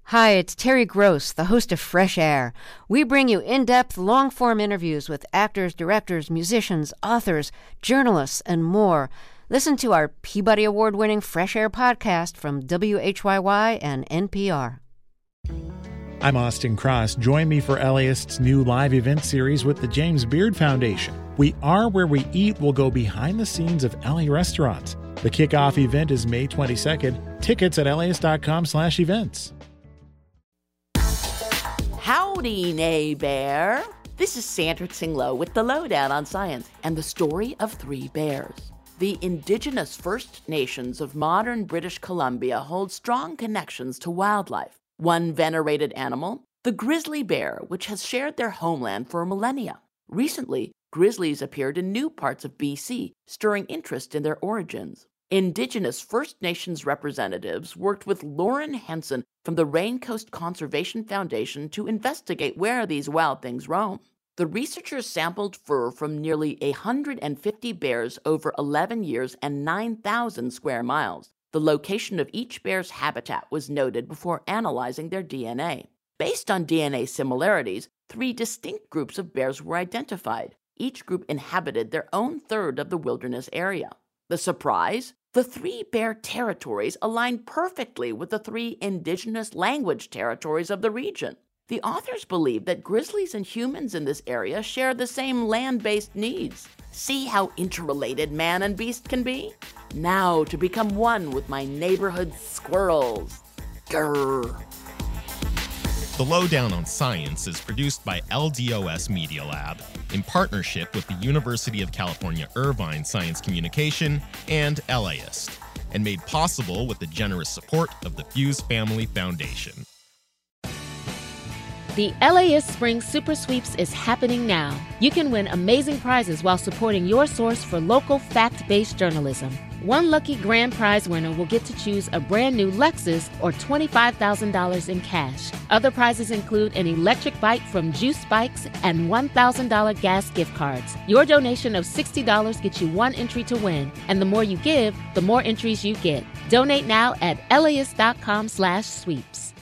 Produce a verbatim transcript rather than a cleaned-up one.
Hi, it's Terry Gross, the host of Fresh Air. We bring you in-depth, long-form interviews with actors, directors, musicians, authors, journalists, and more. Listen to our Peabody Award-winning Fresh Air podcast from W H Y Y and N P R. I'm Austin Cross. Join me for LAist's new live event series with the James Beard Foundation. We Are Where We Eat will go behind the scenes of L A restaurants. The kickoff event is May twenty-second. Tickets at laist.com slash events. Howdy, neighbor. This is Sandra Tsinglow with the Lowdown on Science and the story of three bears. The indigenous First Nations of modern British Columbia hold strong connections to wildlife. One venerated animal, the grizzly bear, which has shared their homeland for millennia. Recently, grizzlies appeared in new parts of B C, stirring interest in their origins. Indigenous First Nations representatives worked with Lauren Henson from the Raincoast Conservation Foundation to investigate where these wild things roam. The researchers sampled fur from nearly one hundred fifty bears over eleven years and nine thousand square miles. The location of each bear's habitat was noted before analyzing their D N A. Based on D N A similarities, three distinct groups of bears were identified. Each group inhabited their own third of the wilderness area. The surprise? The three bear territories align perfectly with the three indigenous language territories of the region. The authors believe that grizzlies and humans in this area share the same land-based needs. See how interrelated man and beast can be? Now to become one with my neighborhood squirrels. Grrr. The Lowdown on Science is produced by L D O S Media Lab in partnership with the University of California Irvine Science Communication and LAist, and made possible with the generous support of the Fuse Family Foundation. The LAist Spring Super Sweeps is happening now. You can win amazing prizes while supporting your source for local fact-based journalism. One lucky grand prize winner will get to choose a brand new Lexus or twenty-five thousand dollars in cash. Other prizes include an electric bike from Juice Bikes and one thousand dollars gas gift cards. Your donation of sixty dollars gets you one entry to win, and the more you give, the more entries you get. Donate now at laist.com slash sweeps.